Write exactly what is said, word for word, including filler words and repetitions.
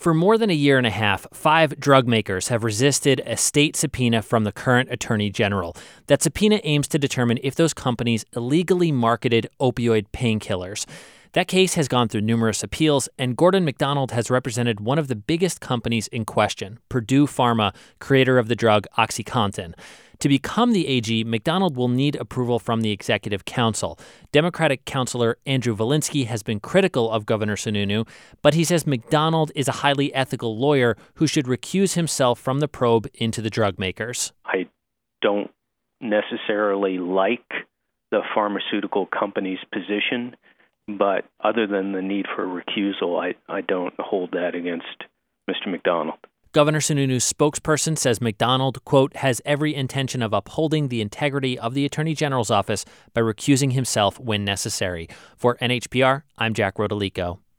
For more than a year and a half, five drug makers have resisted a state subpoena from the current attorney general. That subpoena aims to determine if those companies illegally marketed opioid painkillers. That case has gone through numerous appeals, and Gordon MacDonald has represented one of the biggest companies in question, Purdue Pharma, creator of the drug OxyContin. To become the A G, MacDonald will need approval from the executive council. Democratic counselor Andrew Volinsky has been critical of Governor Sununu, but he says MacDonald is a highly ethical lawyer who should recuse himself from the probe into the drug makers. I don't necessarily like the pharmaceutical company's position, but other than the need for recusal, I, I don't hold that against Mister MacDonald. Governor Sununu's spokesperson says MacDonald, quote, has every intention of upholding the integrity of the Attorney General's office by recusing himself when necessary. For N H P R, I'm Jack Rodolico.